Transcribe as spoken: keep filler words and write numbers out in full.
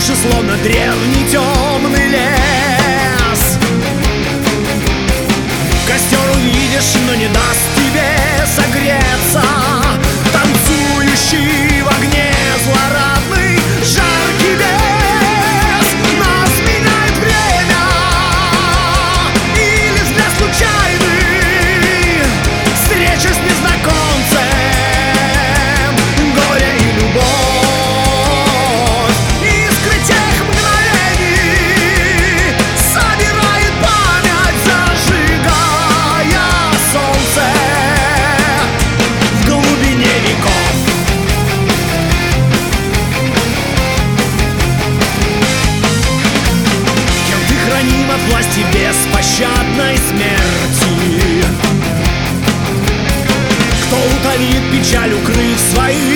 души, словно древний темный лес. Костер увидишь, но не даст тебе согреться. Танцующий в огне злорадный жаркий бес. Нас меняет время или взгляд случайный, встреча с незнакомцем, горе и любовь. Искры тех мгновений собирает память, зажигая солнце в глубине веков. Кем ты храним от власти беспощадной смерти? Кто утолит печаль, укрыв свои